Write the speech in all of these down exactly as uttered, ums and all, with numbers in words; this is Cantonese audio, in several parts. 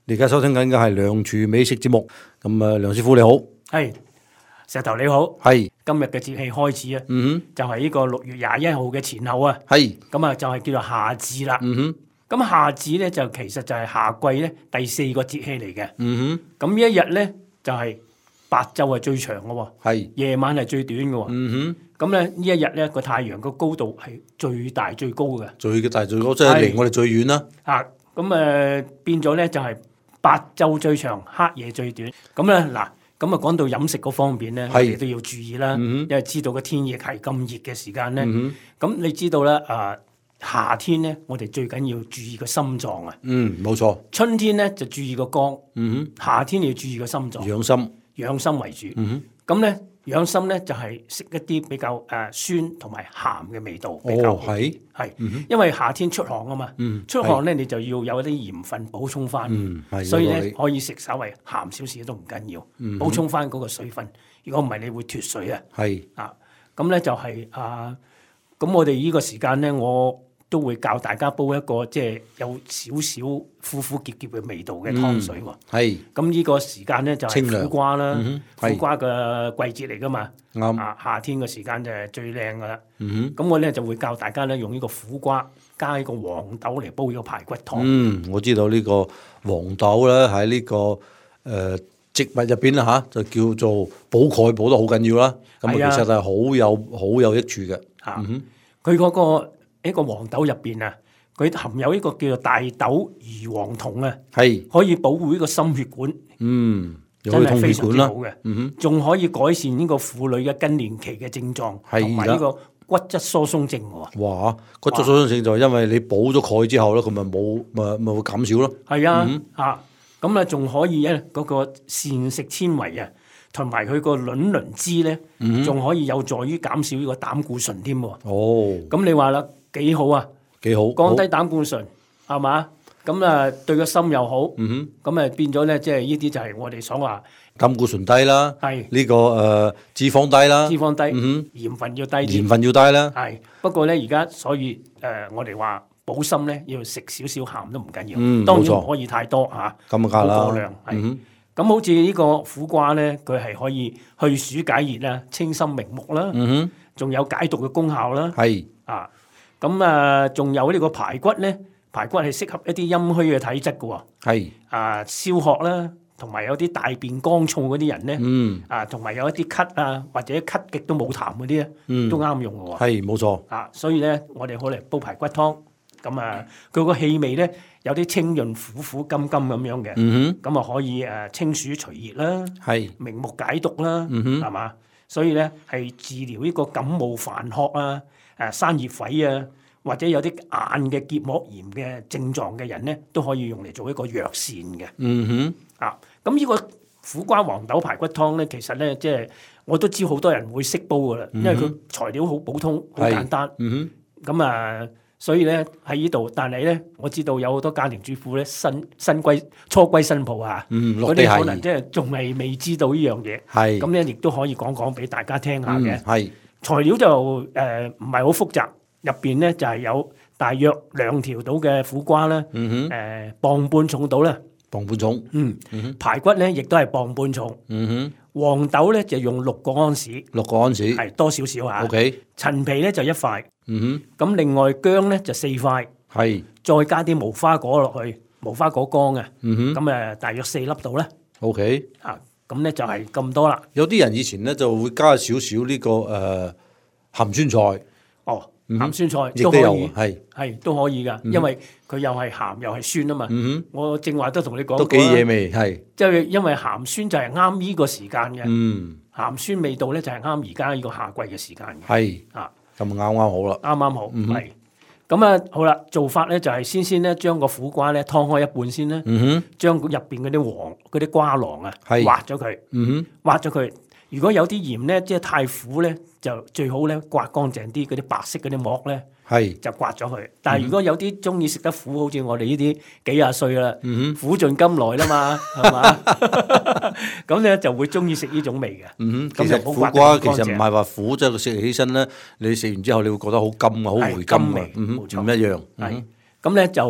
你而家收聽緊嘅係梁廚美食節目，咁啊，梁師傅你好， 係石頭你好， 係今日嘅節氣開始啊， 嗯就係呢個六月廿一號嘅前後啊， 哼，係咁啊就係叫做夏至啦。 嗯哼， 咁夏至咧就其實就係夏季咧第四個節氣嚟嘅。 嗯咁呢一日咧就係白晝係最長嘅喎， 哼，係夜晚係最短嘅喎。 嗯咁咧呢一日咧個太陽個高度係最大最高嘅。 哼，最大最高即係離我哋最遠啦， 啊，咁誒、呃、變咗咧就係白晝最長，黑夜最短。咁咧嗱，咁啊講到飲食嗰方面咧， 係我哋都要注意啦， 嗯因為知道個天氣係咁熱嘅時間咧。 嗯咁、你知道啦，啊夏天咧，我哋最緊要注意個心臟啊。 嗯，冇錯， 春天咧就注意個肝， 嗯夏天要注意個心臟哼，，養心， 養心為主。 嗯咁咧養心咧就係、食一啲比較誒、呃酸同埋鹹嘅味道哼， 比較哦係， 係， 嗯因為夏天出汗啊嘛， 嗯出汗咧你就要有一啲鹽分補充翻。 嗯係， 所以有道理咧可以食稍微鹹少少都唔緊要， 嗯補充翻嗰個水分。如果唔係，你會脱水啊！ 係啊，咁咧就係、啊，咁我哋呢個時間咧，我都會教大家煲一個即係有少少苦苦澀澀嘅味道嘅湯水喎。 係咁呢、個時間咧就係、 清涼苦瓜啦， 嗯哼係苦瓜嘅季節嚟噶嘛。 啱， 啊，夏天嘅時間就係最靚噶啦。 嗯咁我咧就會教大家咧用呢個苦瓜加呢個黃豆嚟煲呢個排骨湯。 嗯，我知道呢個黃豆咧喺呢個誒、呃植物入邊啦嚇，就叫做補鈣補得好緊要啦。咁啊， 係啊其實係好有好有益處嘅。 嚇嗯哼， 佢嗰、個呢個黃豆入邊啊，佢含有呢個叫做大豆異黃酮啊， 係， 可以保護呢個心血管， 嗯，又可以通真係非血管啦。 常之好嘅。 嗯哼， 仲可以改善呢個婦女嘅更年期嘅症狀， 係同埋呢個骨質疏鬆症喎。 哇！骨質疏鬆症就係因為你補咗鈣之後咧，佢咪冇咪咪會減少咯。 係啊， 嗯啊咁啊，仲可以咧嗰個膳食纖維啊，同埋佢個卵磷脂咧， 嗯仲可以有助於減少呢個膽固醇添喎。 哦， 咁你話啦，幾好啊？ 幾好， 降低好膽固醇係嘛？咁啊對個心又好， 嗯咁啊變咗咧，即係呢啲就係我哋所話哼，膽固醇低啦， 係呢個誒脂肪低啦脂，肪低， 嗯鹽分要低哼， 啲。 鹽分要低啦。 係不過咧，而家所以誒、呃我哋話補心咧，要食少少鹹都唔緊要， 嗯冇錯當然唔可以太多嚇， 咁啊， 唔梗係啦。 好過量係。 嗯咁好似呢個苦瓜咧，佢係可以去暑解熱啦、清心明目啦， 哼，嗯仲有解毒嘅功效啦。 哼，係， 啊，咁啊，仲有呢個排骨咧，排骨係適合一啲陰虛嘅體質嘅喎。 係， 啊，消渴啦，同埋有啲大便乾燥嗰啲人咧， 嗯啊，同埋有一啲咳啊，或者咳極都冇痰嗰啲咧， 嗯， 都啱用嘅喎。 係冇錯。 啊，所以咧，我哋好嚟煲排骨湯，咁啊，佢個氣味咧有啲清潤、苦苦甘甘咁樣嘅， 嗯咁啊可以誒清暑除熱啦， 哼，係， 明目解毒啦， 嗯哼， 係嘛？所以咧係治療呢個感冒煩渴啊、誒生熱痱啊，或者有啲眼嘅結膜炎嘅症狀嘅人咧，都可以用嚟做一個藥膳嘅。 嗯哼， 啊，咁呢個苦瓜黃豆排骨湯咧，其實咧即係我都知好多人會識煲噶啦，因為佢材料好普通、好係簡單。 嗯咁啊，所以咧喺呢度，但係咧我知道有好多家庭主婦咧新新歸初歸新抱啊， 哼，嗯， 嗰落地啲可能係， 即係仲係未知道呢樣嘢， 係， 咁咧亦都可以講講俾大家聽下嘅。 嗯，係， 材料就誒唔係好複雜，入邊咧就係有大約兩條到嘅苦瓜啦， 嗯哼， 誒磅半重到啦， 磅半重， 嗯嗯哼， 排骨咧亦都係磅半重， 嗯哼， 黃豆咧就用六個安士， 六個安士係多少少嚇。 ，OK， 陳皮咧就一塊， 嗯咁另外薑咧就四塊。 哼，係， 再加啲無花果落去，無花果乾嘅， 嗯哼咁誒大約四粒度咧， ，OK。 啊，咁咧就係咁多啦。 有啲人以前咧就會加少少呢個誒鹹酸菜， 哦， 嗯哼鹹酸菜亦都有都可以， 係， 係都可以噶，因為佢又係鹹又係酸啊嘛。 嗯我正話都同你講哼，都幾過啦惹味，係， 即係因為鹹酸就係啱呢個時間嘅， 嗯， 鹹酸味道咧就係啱而家呢個夏季嘅時間嘅， 係， 啊， 咁啱啱好啦， 啱啱好， 嗯哼係。咁啊，好啦，做法咧就係先先咧將個苦瓜咧劏開一半先啦， 嗯哼， 將入邊嗰啲黃嗰啲瓜囊啊係挖咗佢。 嗯哼， 挖咗佢。如果有啲鹽咧，即係太苦咧，就最好咧刮乾淨啲嗰啲白色嗰啲膜咧， 係， 就刮咗佢。但係如果有啲中意食得苦，好似我哋呢啲幾廿歲啦， 嗯苦盡甘來啦嘛，係嘛？咁咧就會中意食呢種味嘅。 嗯哼， 咁其實苦就唔好刮瓜其得咁乾淨實唔係話苦，即係佢食起身咧，你食完之後你會覺得好甘啊，好係回甘啊甘味， 嗯哼， 冇錯唔一樣， 係嗯咁咧就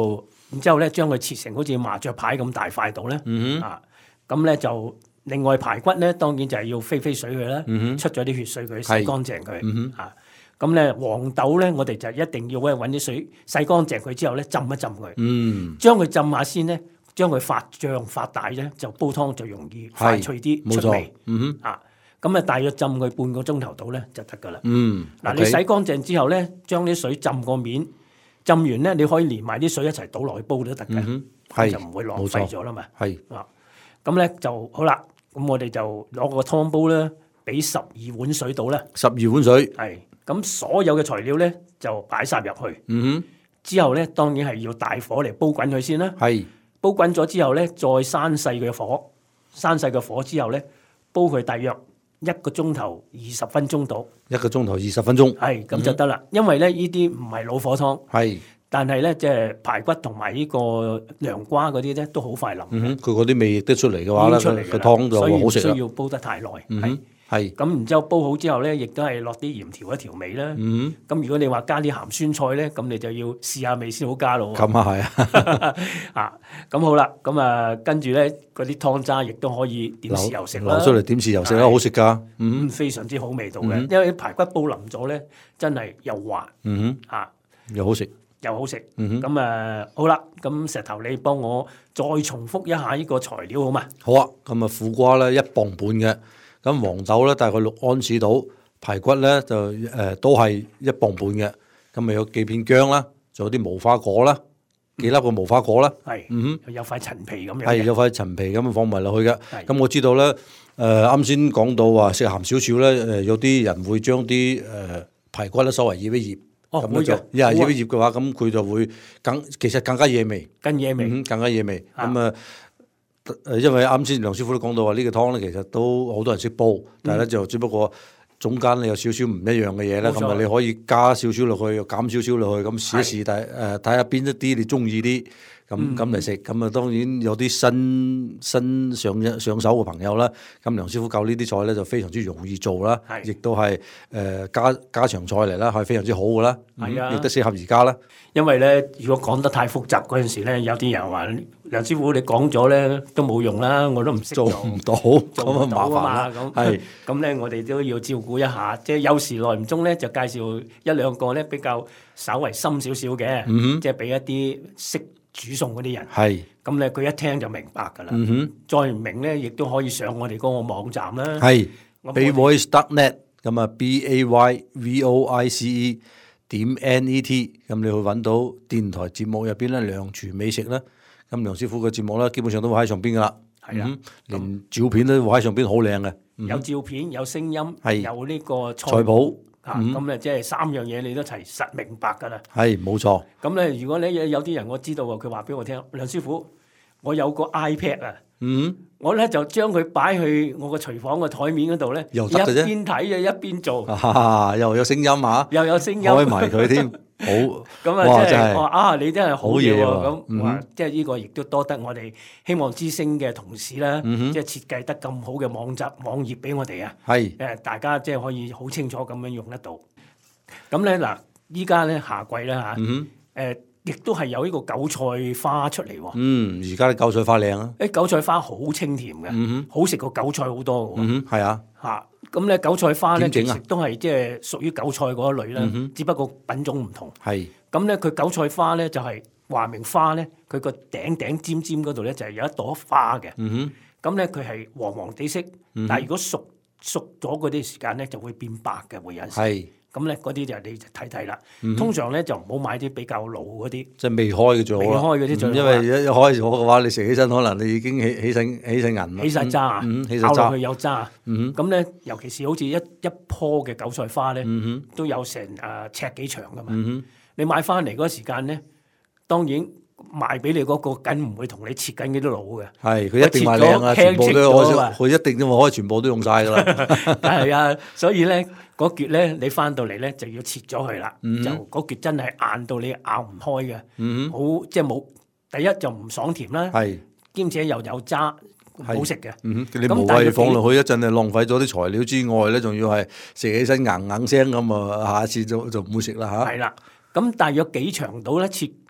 然之後咧將佢切成好似麻雀牌咁大塊度咧， 嗯啊，咁咧就另外排骨咧當然就係要飛飛水佢啦， 嗯出咗啲血水佢洗係乾淨佢， 嗯啊，咁咧黃豆咧我哋就一定要咧揾啲水洗乾淨佢之後咧浸一浸佢， 嗯， 將佢浸下先咧，將佢發脹發大咧，就煲湯就容易快脆啲冇錯出味， 嗯哼， 啊，咁啊大約浸佢半個鐘頭到咧就得噶啦。 嗯， 嗱， OK 你洗乾淨之後咧，將啲水浸個面，浸完咧你可以連埋啲水一齊倒落去煲都得嘅， 嗯哼，係就唔會浪費咗啦嘛。 係啊，咁咧就好啦。咁我哋就攞個湯煲咧，俾十二碗水到啦。 十二碗水， 係，咁所有嘅材料咧就擺晒入去。 嗯之後咧，當然係要大火嚟煲滾佢先啦。 哼，係煲滾咗之後咧，再閂細嘅火，閂細嘅火之後咧，煲佢大約一個鐘頭二十分鐘到。 一個鐘頭二十分鐘， 係咁就得啦。因為咧呢啲唔係老火湯。 係， 但係咧，即係排骨同埋呢個涼瓜嗰啲咧，都好快腍， 嗯哼，佢嗰啲味亦都出嚟嘅話咧， 已經出嚟㗎啦個湯就所以唔好食啦需。要煲得太耐。係嗯哼，係， 咁，然之後煲好之後咧，亦都係落啲鹽調一調味啦。 嗯咁如果你話加啲鹹酸菜咧，咁你就要試下味先好加咯哼，。咁啊係啊， 啊，咁好啦，咁啊跟住咧嗰啲湯渣亦都可以點豉油食啦攞，出嚟點豉油食啦， 係好食㗎。嗯嗯，非常之好味道嘅。 嗯因為啲排骨煲腍咗咧，真係又滑嗯啊， 哼，又好食。 又好食。 嗯哼， 咁誒好啦，咁石頭你幫我再重複一下呢個材料好嘛？ 好啊，咁啊苦瓜咧一磅半嘅，咁黃豆咧大概六安士到，排骨咧就誒、呃都係一磅半嘅，咁咪有幾片薑啦，仲有啲無花果啦，幾粒個無花果啦， 係， 嗯有塊陳皮咁樣係嘅， 有塊陳皮咁放埋落去嘅。 係咁我知道咧，誒啱先講到話食鹹少少咧，誒、有啲人會將啲誒排骨咧稍為醃一醃， 哦會嘅咁咧就一係好啊醃一醃嘅話，咁佢就會更其實更加惹味。 跟嘢味， 嗯哼，更加嘢味。 啊咁啊，誒，因為啱先梁師傅都講到話呢個湯咧，其實都好多人識煲，但係咧就只不過中間你有少少唔一樣嘅嘢咧， 冇錯咁啊你可以加少少落去，又減少少落去，咁試一試，但係誒睇下邊一啲你中意啲，咁咁嚟食。咁啊當然有啲新新上上手嘅朋友啦，咁梁師傅教呢啲菜咧就非常之容易做啦， 係亦都係誒家家常菜嚟啦，係非常之好嘅啦， 係啊嗯亦都適合而家啦。 因為咧，如果講得太複雜嗰陣時咧，有啲人話梁師傅你講咗咧都冇用啦，我都唔識做做。 唔到， 做咁啊麻唔到啊嘛， 煩啦。 咁係咁咧，我哋都要照顧一下，即係有時耐唔中咧，就介紹一兩個咧比較稍為深少少嘅， 嗯即係俾一啲識煮餸嗰啲人， 係， 咁咧佢一聽就明白㗎啦。 嗯哼。 再唔明咧，亦都可以上我哋嗰個網站啦。 係咁 b voice dot net 咁啊，B A Y V O I C E 點 N E T 咁你會揾到電台節目入邊咧梁廚美食啦。咁梁師傅嘅節目咧，基本上都會喺上邊噶啦。 係啊嗯連照片都會喺上邊好靚嘅。嗯有照片、有聲音、 係有呢個菜譜啊， 嗯咁咧即係三樣嘢你都齊實明白㗎啦。 係冇錯， 咁咧，如果咧有有啲人我知道喎，佢話俾我聽，梁師傅，我有個 iPad 啊。 嗯， 我咧就將佢擺去我個廚房個台面嗰度咧，一又得嘅啫邊睇啊一邊做， 啊又有聲音嚇， 又有聲音， 開埋佢添，好咁哇啊，即係真係我話啊，你真係好嘢喎！ 好嘢喎咁嗯話即係呢個亦都多得我哋希望之星嘅同事啦， 嗯即係設計得咁好嘅網站網頁俾我哋啊， 係誒大家即係可以好清楚咁樣用得到。咁咧嗱，依家咧夏季啦嚇， 嗯誒亦都係有呢個韭菜花出嚟喎。 嗯，而家啲韭菜花靚啊， 誒韭菜花好清甜嘅， 嗯好食過韭菜好多嘅喎。 嗯係啊， 嚇，咁咧韭菜花咧點整啊其實都係即係屬於韭菜嗰一類啦， 嗯哼只不過品種唔同。 係咁咧佢韭菜花咧就係話明花咧，佢個頂頂尖尖嗰度咧就係有一朵花嘅。 嗯咁咧佢係黃黃地色， 嗯哼但係如果熟熟咗嗰啲時間咧就會變白嘅，會有陣時。 哼係咁咧嗰啲就你就睇睇啦。 嗯哼通常咧就唔好買啲比較老嗰啲。 即係未開嘅最好啦， 未開嗰啲最好啊嗯因為一一開咗嘅話，你食起身可能你已經起起身起身銀啦， 起晒渣啊， 嗯嗯起晒渣咬落去有渣。 嗯咁咧，尤其是好似一一棵嘅韭菜花咧， 嗯都有成誒尺幾長噶嘛。 嗯你買翻嚟嗰個時間咧，當然賣俾你嗰個梗唔會同你切緊嗰啲佬嘅， 係佢一定賣靚啊， 切咗全部都輕切咗啊可佢一定都可以全部都用晒噶啦， 梗係啊。所以咧嗰橛咧，你翻到嚟咧就要切咗佢啦。 嗯就嗰橛真係硬到你咬唔開嘅， 嗯好即係冇第一就唔爽甜啦， 係兼且又有渣，唔係好食嘅。 嗯你咁無但係佢幾謂放落去一陣，你浪費咗啲材料之外咧，仲要係食起身硬硬聲咁啊，下一次就就唔會食啦嚇。 係啦，咁大約幾長到咧切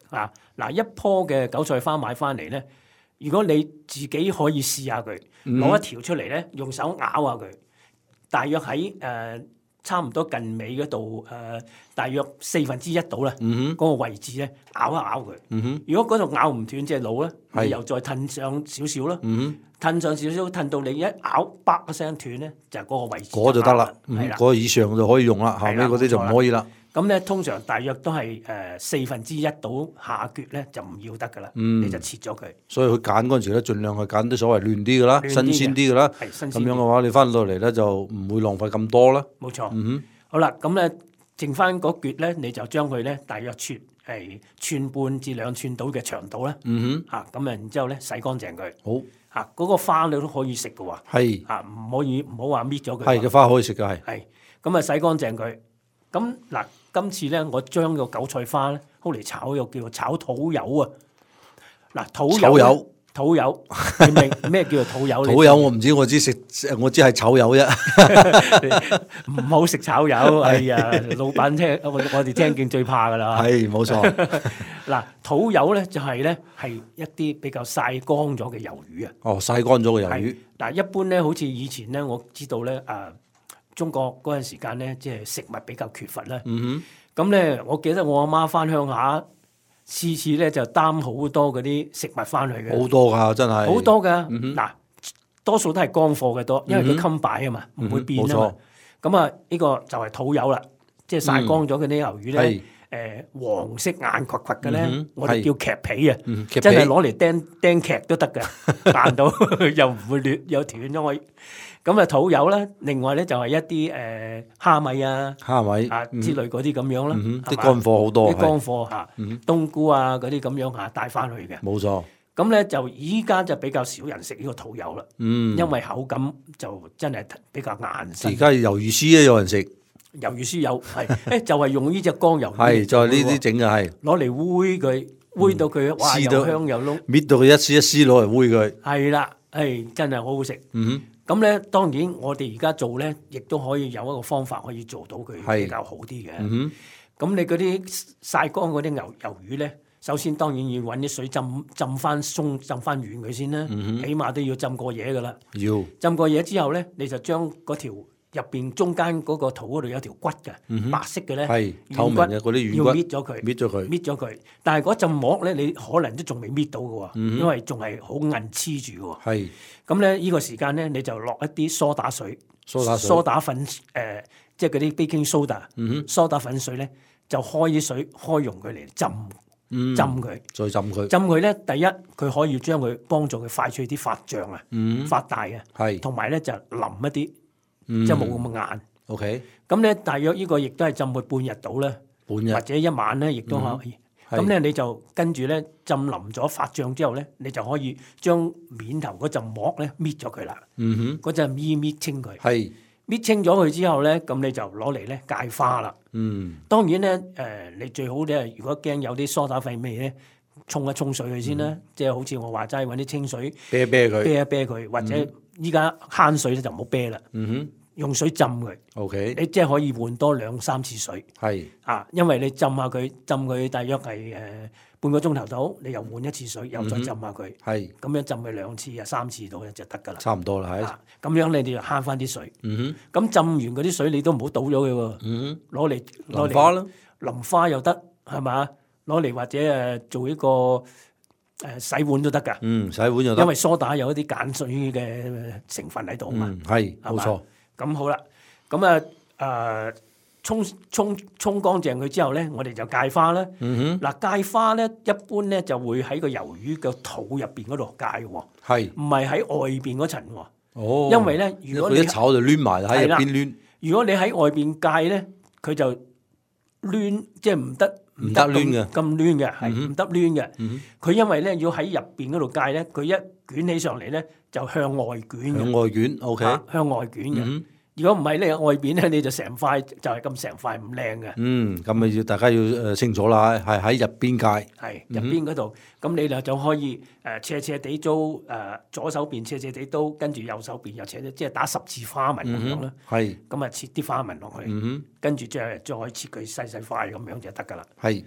啊，嗱一棵嘅韭菜花買翻嚟咧，如果你自己可以試下佢，攞一條出嚟咧，用手咬下佢，大約喺誒、呃、差唔多近尾嗰度誒，大約四分之一度啦，嗰、 嗯個位置咧咬一咬佢。 嗯哼， 如果嗰度咬唔斷隻腦咧， 係你又再褪上少少啦。 嗯褪上少少，褪到你一咬，叭一聲斷咧，就係、是、嗰個位置哼，嗰就得啦， 係啦。 嗰個以上就可以用啦，後尾嗰啲就唔可以啦。 咁咧通常大約都係誒、呃、四分之一到下橛咧就唔要得噶啦， 嗯你就切咗佢。 所以佢揀嗰陣時咧，盡量去揀啲所謂亂啲嘅啦，新亂啲嘅鮮啲嘅啦。 係新鮮咁樣嘅話，你翻到嚟咧就唔會浪費咁多啦。 冇錯。 嗯好啦，咁咧剩翻嗰橛咧，你就將佢咧大約切係寸半至兩寸到嘅長度啦。 嗯嚇咁啊，然之後咧洗乾淨佢。 哼，好， 嚇嗰個花你都可以食嘅喎。 係嚇唔可以唔好話搣咗佢。 係嘅花可以食嘅係。 係咁啊，洗乾淨佢。咁嗱，今次咧我將個韭菜花咧，好嚟炒又叫做炒土柚啊。嗱，土炒柚呢柚， 土柚，你明咩叫做土柚？ 土柚我唔知，我知食，我知係炒柚啫。 唔好食炒柚。哎呀，老闆聽我我哋聽見最怕噶啦。 係冇錯。 嗱，土柚咧就係咧係一啲比較曬乾咗嘅魷魚啊。 哦，曬乾咗嘅魷魚係。嗱，一般咧好似以前咧，我知道咧啊，中國嗰陣時間咧，即係食物比較缺乏啦。 嗯咁咧，我記得我阿媽翻鄉下，次次咧就擔好多嗰啲食物翻去嘅。 哼，好多㗎，真係。 好多㗎， 嗯哼嗱、多數都係乾貨嘅多，因為佢襟擺啊嘛，唔、會變啊嘛嗯冇錯。 咁啊，呢個就係土柚啦，即係曬乾咗嗰啲魷魚咧，誒、 係黃色硬掘掘嘅咧， 嗯哼我哋叫鉸皮啊， 嗯鉸皮真係攞嚟釘釘劇都得㗎，彈到又唔會裂又斷咗我。咁啊土柚啦，另外咧就係一啲誒、呃、蝦米啊蝦米啊之類嗰啲咁樣啦， 嗯哼啲係嘛乾貨好多啲乾係貨嚇， 嗯冬菇啊嗰啲咁樣嚇帶翻去嘅。 冇錯。 咁咧就依家就比較少人食呢個土柚啦， 嗯， 因為口感就真係比較硬而身。 家魷魚絲咧有人食， 魷魚絲有係，誒就係用呢只乾魷魚， 係就係呢啲整嘅係， 攞嚟煨佢，煨到佢哇絲到又香又燶， 搣到佢一絲一絲攞嚟煨佢。 係啦，誒真係好好食。 嗯咁咧當然我哋而家做咧，亦都可以有一個方法可以做到佢係比較好啲嘅。 哼，嗯咁你嗰啲曬乾嗰啲牛魷魚咧，首先當然要揾啲水浸浸翻鬆、浸翻軟佢先啦， 嗯起碼都要浸過夜噶啦。 哼，要浸過嘢之後咧，你就將嗰條入邊中間嗰個肚嗰度有條骨嘅，白色嘅咧， 嗯係軟透明嘅嗰啲軟要骨搣咗佢， 搣咗佢。 搣咗佢。但係嗰陣膜咧，你可能都仲未搣到嘅喎， 嗯因為仲係好硬黐住嘅喎。 係咁咧，呢個時間咧，你就落一啲梳打水， 蘇打水梳打粉誒、呃即係嗰啲 baking soda，、 嗯梳打粉水咧，就開啲水開溶佢嚟浸、 嗯浸佢。 再浸佢。 浸佢咧，第一佢可以將佢幫助佢快脆啲發脹啊， 嗯， 發大啊， 係同埋咧就腍一啲， 嗯即係冇咁硬。 OK， 咁咧，大約呢個亦都係浸佢半日到啦， 半日或者一晚咧，亦都可以。 係咁咧、你就跟住咧浸腍咗發脹之後咧，你就可以將面頭嗰陣膜咧搣咗佢啦。 嗯嗰陣搣搣清佢哼，，係搣清咗佢之後咧，咁你就攞嚟咧芥花啦。 嗯當然咧，誒、你最好咧，如果驚有啲梳打廢味咧，沖一沖水佢先啦。即係好似我話齋揾啲清水啤啤佢。 啤一啤佢，或者依家慳水咧就唔好啤啦， 嗯用水浸佢。 哼，OK， 你即係可以換多兩三次水係啊，因為你浸下佢，浸佢大約係誒、呃半個鐘頭到，你又換一次水，又再浸下佢， 係咁、樣浸佢兩次啊三次到咧就得㗎啦。 差唔多啦，係。 啊，咁樣你哋就慳翻啲水。 嗯咁浸完嗰啲水你都唔好倒咗佢喎哼，，嗯攞嚟哼， 攞嚟淋花啦。 淋花又得係嘛？攞嚟或者誒做一個誒、呃洗碗都得㗎， 嗯，洗碗又得。 因為梳打有一啲鹼水嘅成分喺度嘛。 嗯，係係嘛冇錯。 咁好啦，咁啊誒沖沖沖乾淨佢之後咧，我哋就芥花啦。 嗯嗱芥花咧，一般咧就會喺個魷魚嘅肚入邊嗰度芥喎， 哼，係。 唔係喺外邊嗰層喎。 哦， 因為咧，如果你佢一炒就攣埋喺係啦入邊攣， 如果你喺外邊芥咧，佢就攣，即係唔得唔得攣嘅咁咁攣嘅，係嗯哼唔得攣嘅。 嗯佢因為咧要喺入邊嗰度芥咧，佢一捲起上嚟咧就向外捲哼，向嘅， 外捲，OK， 啊向外捲嘅。 嗯如果唔係咧，外邊咧你就成塊就係咁成塊唔靚嘅， 嗯，咁咪要大家要誒清楚啦，係喺入邊界， 係入邊嗰度，咁你就就可以誒斜斜地刀誒左手邊斜斜地刀，跟住右手邊又斜，即係打十字花紋咁樣啦。 係， 咁啊切啲花紋落去， 嗯跟住再再切佢細細塊咁樣就得㗎啦。 哼，係，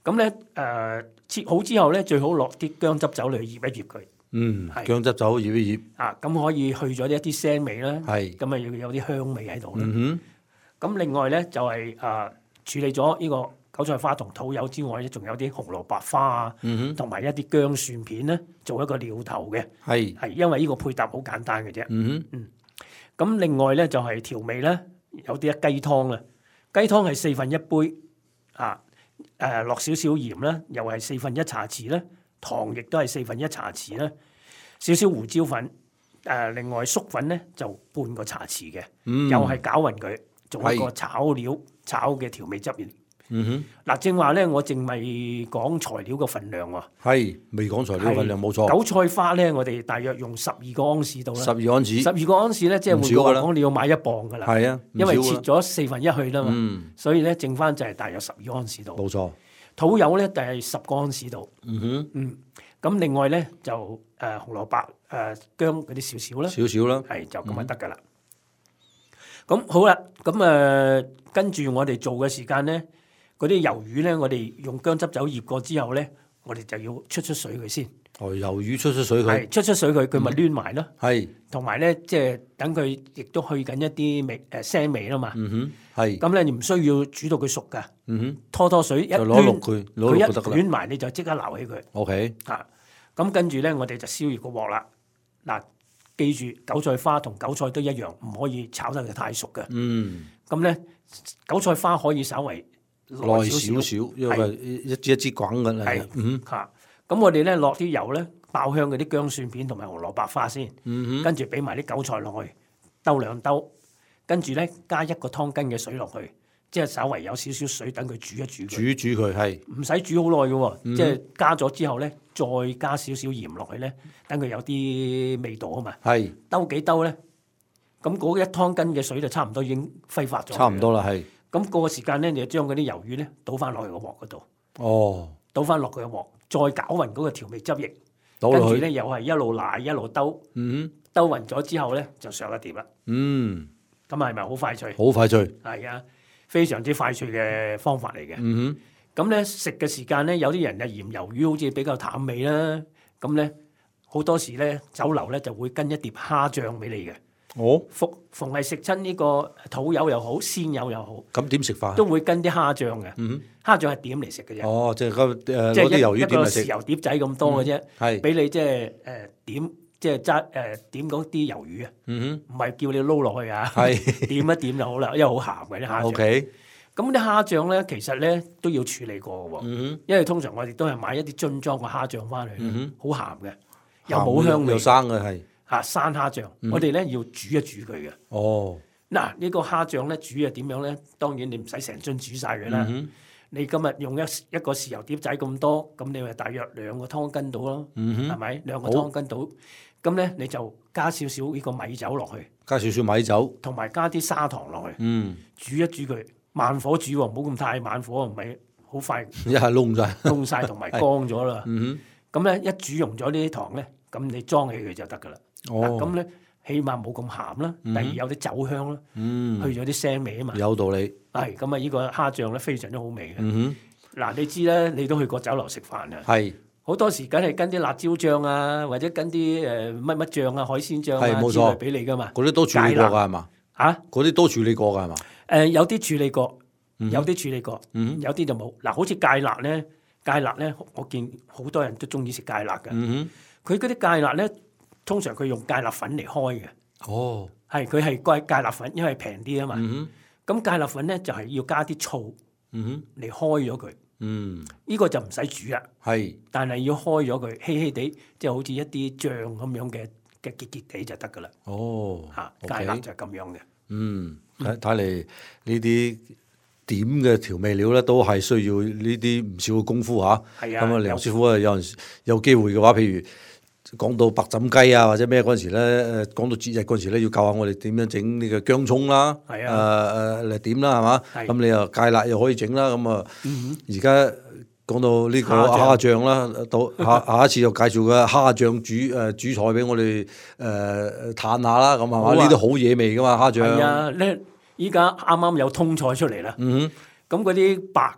咁咧誒切好之後咧，最好落啲薑汁酒嚟醃一醃佢。 嗯， 係薑汁酒醃一醃， 啊，咁可以去咗一啲腥味啦。 係咁啊要有啲香味喺度啦。 嗯咁另外咧就係、誒、處理咗呢個韭菜花同土柚之外咧，仲有啲紅蘿蔔花啊， 哼， 同埋、一啲薑蒜片咧，做一個料頭嘅。 係， 係因為呢個配搭好簡單嘅啫。 嗯哼， 咁另外咧就係、調味咧，有啲雞湯啊，雞湯係四分一杯啊，誒落少少鹽啦，又係四分一茶匙啦，糖亦都係四分一茶匙啦，少少胡椒粉，誒、另外粟粉咧就半個茶匙嘅， 嗯， 又係攪勻佢，做一個係炒料炒嘅調味汁。 嗯嗱，正話咧，我淨係講材料嘅份量喎。 哼，係未講材料份量冇錯， 韭菜花咧，我哋大約用十二個安士度啦十。二安士十，二個安士咧，即係換句唔少㗎啦話講，你要買一磅噶啦。 係啊，唔因為切少㗎啦咗四分一去啦嘛， 嗯， 所以咧剩翻就係大約十二安士度。 冇錯， 土柚咧就係十個安士度。 嗯哼， 嗯，咁另外咧就誒、呃、紅蘿蔔誒薑嗰啲少少啦， 少少啦， 係就咁就得噶啦。咁、好啦，咁誒、呃跟住我哋做嘅時間咧，嗰啲魷魚咧，我哋用薑汁酒醃過之後咧，我哋就要出出水佢先， 哦，魷魚出出水佢， 係出出水佢，佢咪攣埋咯。 係， 同埋咧，即係等佢亦都去緊一啲味誒腥味啦嘛。 嗯哼，係， 咁咧你唔需要煮到佢熟噶， 嗯哼， 拖拖水一就攞攣淥佢， 佢一攞淥就得噶啦捲埋你就即刻撈起佢 ，OK， 啊！咁跟住咧，我哋就燒熱個鑊啦。嗱，記住韭菜花同韭菜都一樣，唔可以炒得佢太熟嘅。 嗯， 咁咧，韭菜花可以稍微耐少少，因為一支一支滾嘅係啦，嗯嚇。咁我哋咧落啲油咧，爆香嗰啲薑蒜片同埋紅蘿蔔花先， 嗯跟住俾埋啲韭菜落去，兜兩兜，跟住咧加一個湯羹嘅水落去，即係稍微有少少水，等佢煮一煮哼， 佢。 煮煮佢係， 唔使煮好耐嘅喎， 嗯即係加咗之後咧，再加少少鹽落去咧，等佢有啲味道啊嘛。 係， 兜幾兜咧，咁嗰一湯羹嘅水就差唔多已經揮發咗。 差唔。多啦，係， 咁個時間咧，你就將嗰啲魷魚咧倒翻落去個鑊嗰度， 哦， 倒翻落佢個鑊，再攪勻嗰個調味汁液，跟倒落去， 住咧又係一路賴一路兜， 嗯哼， 兜勻咗之後咧就上一碟啦。 嗯， 咁係咪好快脆？ 好快脆， 係啊，非常之快脆嘅方法嚟嘅。 嗯咁咧食嘅時間咧，有啲人就嫌魷魚好似比較淡味啦。咁咧好多時咧酒樓咧就會跟一碟蝦醬俾你嘅。 哼，哦， 逢逢係食親呢個土柚又好，鮮柚又好， 咁點食法？ 都會跟啲蝦醬嘅。 嗯蝦醬係點嚟食嘅啫， 哦，即係咁誒即係一攞啲魷魚一個豉點嚟食？ 油碟仔咁多嘅啫， 係， 俾你即係誒點，即係揸誒點嗰啲魷魚啊， 嗯唔係叫你撈落去啊， 哼，係點一點就好啦，因為好鹹嘅啲蝦醬。 ，OK， 咁啲蝦醬咧，其實咧都要處理過嘅喎， 嗯因為通常我哋都係買一啲樽裝嘅蝦醬翻嚟， 嗯好鹹嘅， 哼， 又冇香味又生嘅係， 嚇生蝦醬， 嗯我哋咧要煮一煮佢嘅。 哦， 嗱，呢個蝦醬咧煮係點樣咧？當然你唔使成樽煮晒佢啦。 嗯你今日用一一個豉油碟仔咁多，咁你咪大約兩個湯羹到咯， 嗯哼， 係咪？兩個好湯羹到，咁咧你就加少少呢個米酒落去， 加少少米酒， 同埋加啲砂糖落去， 嗯， 煮一煮佢，慢火煮喎，唔好咁太慢火，唔係好快一下燶晒， 燶晒同埋乾咗啦。 嗯咁咧一煮溶咗呢啲糖咧，咁你裝起佢就得噶啦。 哼， 嗱， 哦， 咁咧起碼冇咁鹹啦，第二有啲酒香啦， 嗯， 去咗啲腥味啊嘛。 有道理， 係咁啊！呢個蝦醬咧非常之好味嘅。 嗯嗱，你知咧，你都去過酒樓食飯啊哼，，係， 好多時梗係跟啲辣椒醬啊，或者跟啲誒乜乜醬啊、海鮮醬啊係冇錯之類俾你噶嘛。 嗰啲都處理過㗎係嘛？ 嚇嗰啲都處理過㗎係嘛？ 誒有啲處理過， 嗯有啲處理過， 嗯有啲就冇。嗱，好似芥辣咧，芥辣咧，我見好多人都中意食芥辣嘅。 嗯佢嗰啲芥辣咧，通常佢用芥辣粉嚟開嘅， 哼，哦， 係佢係貴芥辣粉，因為平啲啊嘛。 嗯咁芥辣粉咧就係要加啲醋哼，嗯嚟開咗佢， 嗯， 呢個就唔使煮啊。 係， 但係要開咗佢，稀稀地，即係好似一啲醬咁樣嘅嘅結結地就得噶啦。 哦， 嚇， OK 芥辣就係咁樣嘅。 嗯，睇睇嚟呢啲點嘅調味料咧，都係需要呢啲唔少嘅功夫嚇。 係啊， 咁啊， 有梁師傅啊，有陣時有機會嘅話，譬如講到白斬雞啊，或者咩嗰陣時咧，誒講到節日嗰陣時咧，要教下我哋點樣整呢個薑葱啦， 係誒誒嚟點啦，係嘛？ 係咁你又芥辣又可以整啦，咁啊， 嗯而家講到呢個蝦蝦醬啦，到下下一次就介紹個蝦醬煮誒煮菜俾我哋誒嘆下啦，咁係嘛？ 好啊呢啲好野味噶嘛，蝦醬。 係啊，咧依家啱啱有通菜出嚟啦。 嗯咁嗰啲白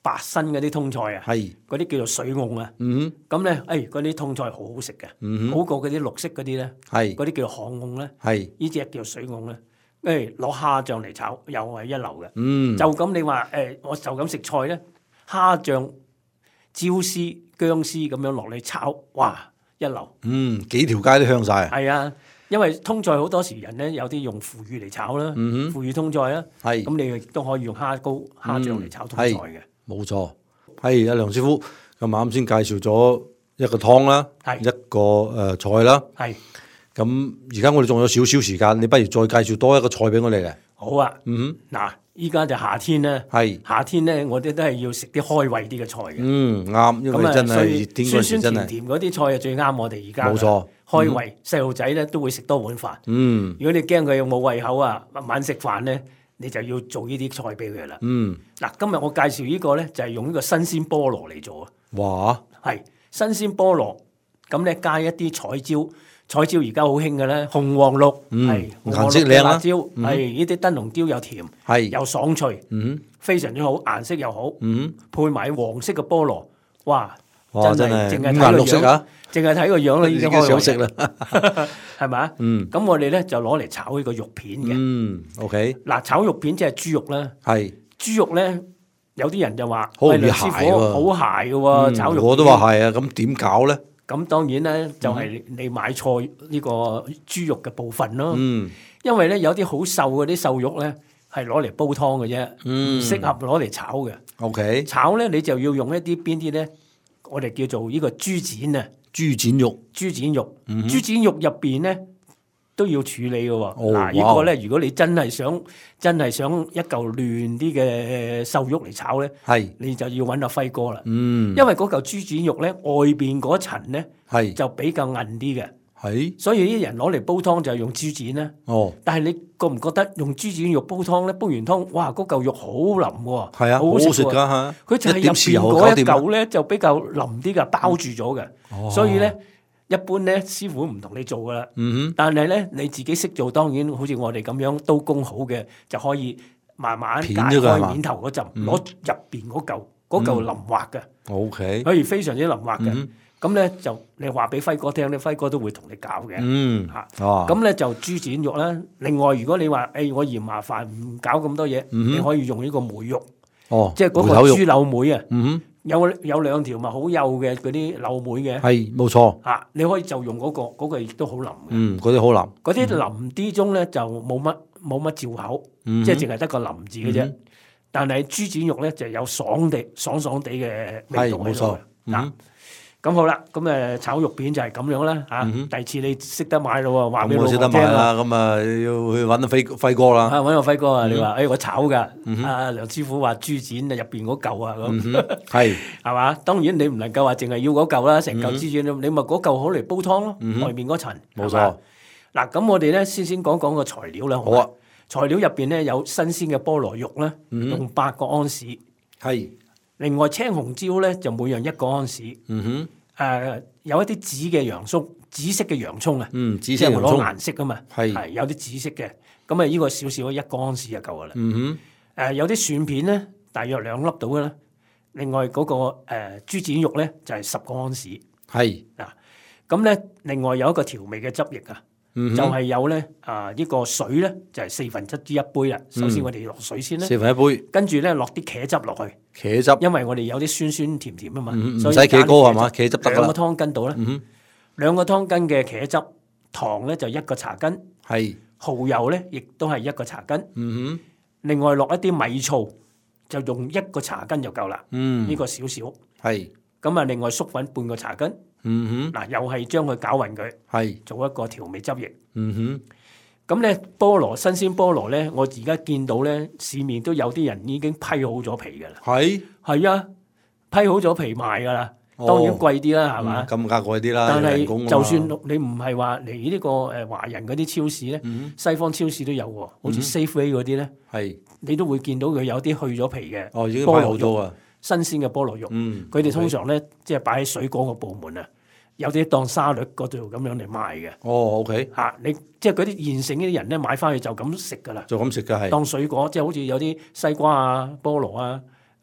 白身嗰啲通菜啊， 係嗰啲叫做水蕹啊。 嗯咁咧，誒嗰啲通菜好好食嘅， 嗯好過嗰啲綠色嗰啲咧， 係嗰啲叫做巷蕹咧， 係呢只叫水蕹咧。誒攞蝦醬嚟炒又係一流嘅。 嗯就咁你話誒，我就咁食菜咧，蝦醬、椒絲、薑絲咁樣落嚟炒，哇一流。 嗯幾條街都香晒。 係啊，因為通菜好多時人咧有啲用腐乳嚟炒啦， 嗯腐乳通菜啊， 係咁你亦都可以用蝦膏、蝦醬嚟炒通菜嘅。 冇錯，係阿梁師傅咁啱先介紹咗一個湯啦， 係一個誒菜啦。 係咁而家我哋仲有少少時間，你不如再介紹多一個菜俾我哋嘅。 好啊， 嗯嗱，依家就夏天咧， 哼，係， 夏天咧我哋都係要食啲開胃啲嘅菜嘅。 嗯啱，因咁啊， 為真所以係熱天嗰酸酸時真係， 甜甜嗰啲菜啊最啱我哋而家㗎。 冇錯開胃，細路仔咧都會食多碗飯。 嗯如果你驚佢冇胃口啊，晚食飯咧，你就要做呢啲菜俾佢啦。 嗯， 嗱，今日我介紹呢個咧就係用呢個新鮮菠蘿嚟做啊， 哇， 係新鮮菠蘿，咁咧加一啲彩椒，彩椒而家好興嘅咧，紅黃綠， 嗯係紅顏黃綠嘅色靚啦辣椒，係呢啲燈籠椒又甜係， 又爽脆， 嗯非常之好，顏色又好， 嗯， 配埋黃色嘅菠蘿，哇！ 哇真係淨係睇真係五顏個樣， 六色啊， 淨係睇個樣咧已已經經開胃想食啦， 係咪啊？ 嗯咁我哋咧就攞嚟炒呢個肉片嘅。 嗯，OK， 嗱，炒肉片即係豬肉啦。 係， 豬肉咧，有啲人就話： 好容易喂，梁師傅鞋喎好鞋嘅喎，炒肉片。 嗯我都話係啊，咁點搞咧？ 咁當然咧，就係你買錯呢個豬肉嘅部分咯。 嗯因為咧有啲好瘦嗰啲瘦肉咧，係攞嚟煲湯嘅啫，唔嗯適合攞嚟炒嘅。 ，OK， 炒咧你就要用一啲邊啲咧？我哋叫做呢個豬展啊， 豬展肉， 豬展肉。豬展肉入邊咧都要處理嘅喎。 哦嗱，呢哇個咧如果你真係想真係想一嚿嫩啲嘅瘦肉嚟炒咧， 係， 你就要揾阿輝哥啦。 嗯， 因為嗰嚿豬展肉咧外邊嗰層咧係， 就比較韌啲嘅， 係， 所以啲人攞嚟煲湯就係用豬展啦。 哦， 但係你覺唔覺得用豬展肉煲湯咧？煲完湯，哇！嗰嚿肉好腍喎， 係啊，好好食㗎好好食喎。 嚇， 佢就係入點豉油邊嗰一搞掂啦嚿咧就比較腍啲嘅，包住咗嘅。 哦所以咧，一般咧師傅唔同你做噶啦。 嗯但係咧你自己識做，當然好似我哋咁樣刀工好嘅，就可以慢慢解片咗佢係嘛開面頭嗰陣，攞入邊嗰嚿嗰嚿淋滑嘅， 哼，OK， 可以非常之淋滑嘅。 嗯咁咧就你話俾輝哥聽咧，輝哥都會同你教嘅。 嗯， 嚇啊， 咁咧就豬展肉啦。另外，如果你話誒、哎我嫌麻煩，唔搞咁多嘢，你可以用呢個梅肉， 哦， 即係嗰梅頭肉個豬柳梅啊。 嗯有有兩條咪好幼嘅嗰啲柳梅嘅哼，係冇錯， 嚇，你可以就用嗰、個，嗰、個亦都好腍嘅。 嗯，嗰啲好腍， 嗰啲腍啲中咧就冇乜冇乜照口， 嗯即係淨係得個腍字嘅啫。 嗯但係豬展肉咧就有爽地爽爽地嘅味道喺度係冇錯嘅。嗱、 嗯咁好啦，咁誒炒肉片就係咁樣啦嚇。 嗯哼第二次你識得買咯喎，話俾老咁我識得婆聽啊！ 買啦，咁啊要去揾阿輝輝哥啦， 啊，揾個輝哥啊！你話誒、哎我炒㗎， 嗯啊梁師傅話豬展啊入邊嗰嚿啊咁， 嗯哼，係， 係嘛？當然你唔能夠話淨係要嗰嚿啦，成嗯嚿豬展你咪嗰嚿好嚟煲湯咯，外面嗰層冇。 係嘛錯， 嗱，咁我哋咧先先講講個材料啦。 好啊， 材料入邊咧有新鮮嘅菠蘿肉啦， 嗯用八個安士。 係， 另外青紅椒咧就每樣一個安士。誒、 嗯哼， 有一啲紫嘅洋葱，紫色嘅洋葱啊， 嗯，紫即係攞色洋葱， 顏色啊嘛。 係係有啲紫色嘅，咁啊呢個少少一個安士就夠噶啦。 嗯誒、有啲蒜片咧，大約兩粒到嘅啦。另外嗰、個誒、呃、豬展肉咧就係、十個安士。 哼，係， 嗱，咁咧另外有一個調味嘅汁液啊， 嗯哼， 就係有咧啊呢個水咧就係、四分之一杯啦。首先我哋落水先啦， 四分一杯跟住咧落啲茄汁落去， 茄汁， 因為我哋有啲酸酸甜甜啊嘛， 嗯唔所以使茄膏係嘛， 加啲茄汁得㗎兩個啦， 湯羹度咧， 嗯哼， 兩個湯羹嘅茄汁，糖咧就一個茶羹， 係， 蠔油咧亦都係一個茶羹， 嗯另外落一啲米醋，就用一個茶羹就夠啦。 哼，嗯呢、，個少少， 係， 咁啊，另外粟粉半個茶羹， 嗯嗱又係將佢攪勻佢， 哼，係， 做一個調味汁液。 嗯哼， 咁咧菠蘿新鮮菠蘿咧，我而家見到咧市面都有啲人已經批好咗皮㗎啦。 係， 係啊，批好咗皮賣㗎啦， 哦當然貴啲啦，係嘛？ 嗯咁價貴啲啦， 但有人工啊嘛係就算你唔係話嚟呢個誒華人嗰啲超市咧， 嗯西方超市都有喎，好似 Safeway 嗰啲咧， 係， 你都會見到佢有啲去咗皮嘅哦，已經擺好菠蘿肉， 咗啊， 新鮮嘅菠蘿肉。 嗯， 佢哋通常咧，即係擺喺水果個部門啊，有啲當沙律嗰度咁樣嚟賣嘅哦，OK， 嚇。你即係嗰啲現成嗰啲人咧，買翻去就咁食噶啦， 就咁食嘅係， 當水果，即係好似有啲西瓜啊、菠蘿啊、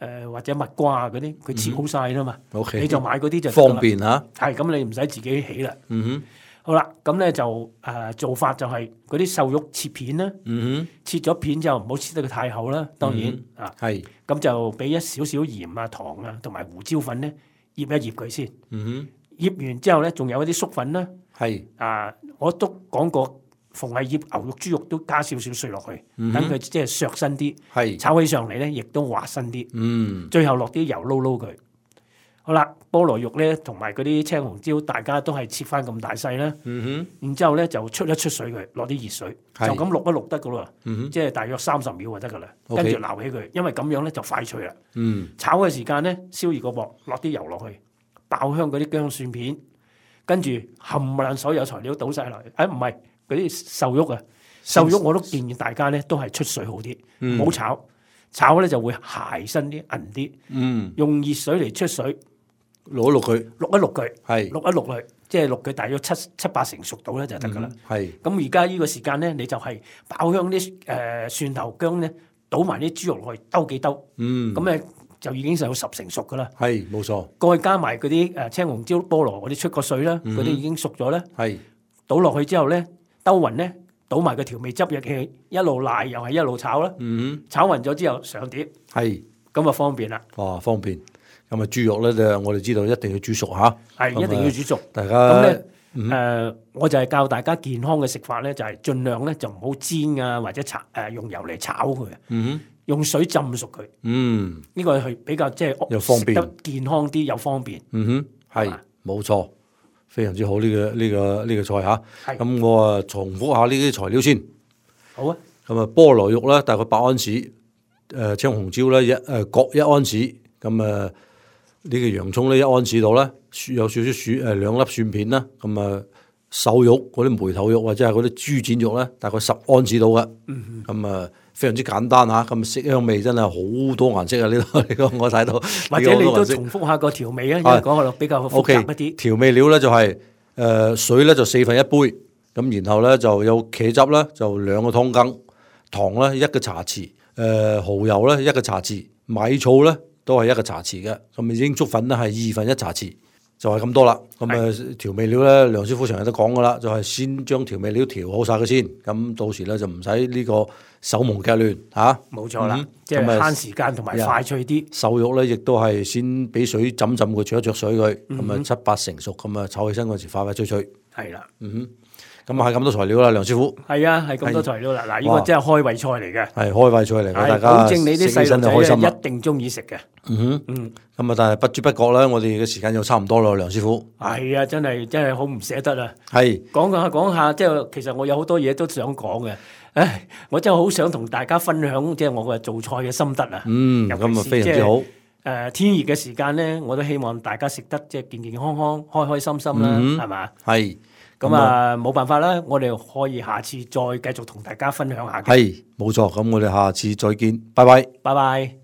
誒或者蜜瓜嗰啲，佢切好晒啦嘛。 OK， 你就買嗰啲就得㗎啦方便嚇。 係咁，你唔使自己起啦。 嗯好啦，咁咧就誒、呃、做法就係嗰啲瘦肉切片啦， 哼， 切咗片之後唔好切得佢太厚啦，當然、啊， 係， 咁就俾一少少鹽啊、糖啊同埋胡椒粉咧醃一醃佢先， 嗯醃完之後咧仲有一啲粟粉啦， 哼，係， 啊我都講過，逢係醃牛肉、豬肉都加少少水落去，等佢即係削身啲， 係， 炒起上嚟咧亦都滑身啲， 嗯， 最後落啲油撈撈佢。好啦，菠蘿肉咧同埋嗰啲青紅椒，大家都係切翻咁大細啦。 嗯然之後咧就出一出水佢，落啲熱水，就係咁淥一淥得噶啦， 哼，嗯哼， 即係大約三十秒就得噶啦。 OK 跟住撈起佢，因為咁樣咧就快脆啦。 嗯， 炒嘅時間咧，燒熱個鑊，落啲油落去，爆香嗰啲薑蒜片，跟住冚唪唥所有材料倒晒落去。誒唔係嗰啲瘦肉啊，瘦肉我都建議大家咧都係出水好啲， 嗯唔好炒。炒咧就會鞋身啲、韌啲。 嗯， 用熱水嚟出水， 攞一攞佢， 淥一淥佢， 係， 淥一淥佢，即係淥佢大約七七八成熟到咧就得噶啦。 係， 咁而家呢個時間咧，你就係爆香啲誒、呃蒜頭薑咧，倒埋啲豬肉落去，兜幾兜， 嗯， 咁咧就已經有十成熟噶啦。 係，冇錯， 再加埋嗰啲誒青紅椒、菠蘿嗰啲出過水啦，嗰啲、已經熟咗咧， 係， 倒落去之後咧，兜勻咧，倒埋個調味汁入去，一路賴又係一路炒啦。 嗯炒勻咗之後上碟， 哼，係， 咁啊方便啦， 哇，方便。咁啊，豬肉咧就我哋知道一定要煮熟嚇，咁啊係一定要煮熟。 大家咁咧嗯誒，我就係教大家健康嘅食法咧，就係盡量咧就唔好煎啊，或者炒誒用油嚟炒佢， 嗯用水浸熟佢。 哼，嗯， 呢個係比較即係又方便食得健康啲又方便。 嗯哼，係係嘛冇錯，非常之好呢個呢個呢個菜嚇。 係咁我啊重複下呢啲材料先。 好啊， 咁啊，菠蘿肉咧大概八安士，誒青紅椒咧一誒各一安士，咁啊呢個洋葱咧一安士到啦，有少少蒜誒兩粒蒜片啦，咁啊瘦肉嗰啲梅頭肉或者係嗰啲豬展肉咧，大概十安士到嘅，咁啊非常之簡單嚇，咁色香味真係好多顏色啊！呢度呢個我睇到， 或者你都呢個好多顏色重複下個調味啊，因為講下比較複 O.K. 雜一啲。 調味料咧就係、誒、水咧就四分一杯，咁然後咧就有茄汁咧就兩個湯羹，糖咧一個茶匙，誒、蠔油咧一個茶匙，米醋咧都係一個茶匙嘅，咁鷹粟粉咧係二分一茶匙，就係、咁多啦。咁啊調味料咧，梁師傅成日都講噶啦，就係、先將調味料調好晒佢先，咁到時咧就唔使呢個手忙腳亂嚇。 冇錯啦， 嗯即係咁啊慳時間同埋快脆啲。 瘦肉咧，亦都係先俾水浸浸佢，焯一焯水佢，咁啊、 嗯七八成熟，咁啊炒起身嗰時快快脆脆。 係啦， 嗯哼，咁啊係咁多材料啦，梁師傅係啊，係咁多材料啦。嗱，呢哇個真係開胃菜嚟嘅， 係開胃菜嚟嘅，大係家保證你啲食起身就細路仔開心啦。 一定中意食嘅。 嗯哼， 嗯， 咁啊但係不知不覺咧，我哋嘅時間又差唔多啦，梁師傅。 係啊，真係真係好唔捨得啊！ 係講下講下，即係其實我有好多嘢都想講嘅。唉，我真係好想同大家分享即係我嘅做菜嘅心得啊！ 嗯， 尤其咁啊是非常之好。 誒、呃天熱嘅時間咧，我都希望大家食得即係健健康康、開開心心啦， 嗯係嘛、 係咁啊冇辦法啦，我哋可以下次再繼續同大家分享下嘅。 係冇錯，咁我哋下次再見，拜拜。 拜拜。